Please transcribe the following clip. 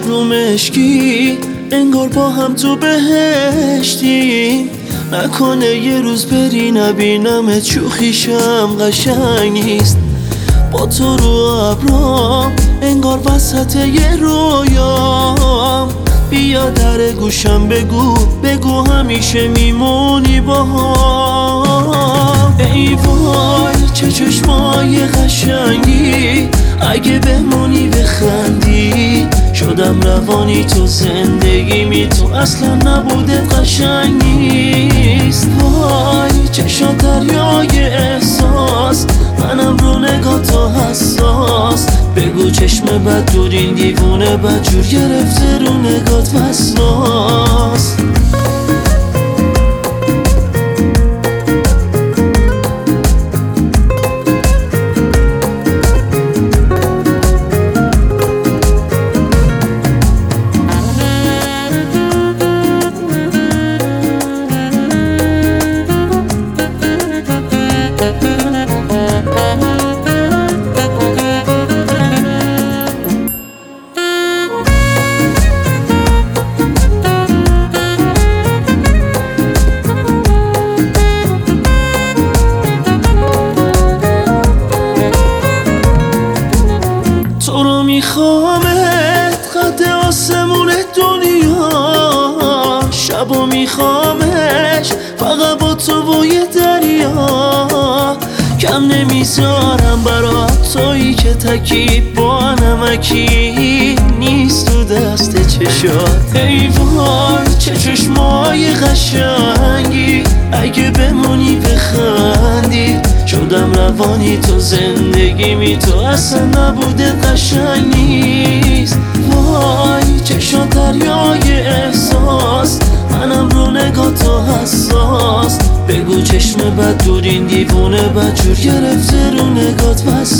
رو مشکی انگار با هم تو بهشتیم. نکنه یه روز بری نبینمت شوخیشم قشنگ نیست. با تو رو ابرام انگار وسط یه رویام. بیا در گوشم بگو همیشه میمونی باهام. ای وای چه چشمای قشنگی، اگه بمونی بخندی شدم روانی تو زندگیمی. تو اصلا نبودت قشنگ نیست. وای چشا دریای احساس، منم رو نگاه تو حساس. بگو چشم بد دور این دیوونه بدجور گرفته رو نگات وسواس. تو رو میخوامت قد آسمون دنیا، شبو میخوامش فقط با تو و یه دریا. کم نمیذارم برات تویی که تکیب با نمکی نیست تو دست چشات. ای وای چه چشمای قشنگی، اگه بمونی بخندی شدم روانی تو زندگیمی. تو اصلا نبوده قشنگ نیست. وای چشم دریای احساس، منم رو نگاه تو حساس. بگو چشم بد دور این دیوونه بدجور گرفته رو نگات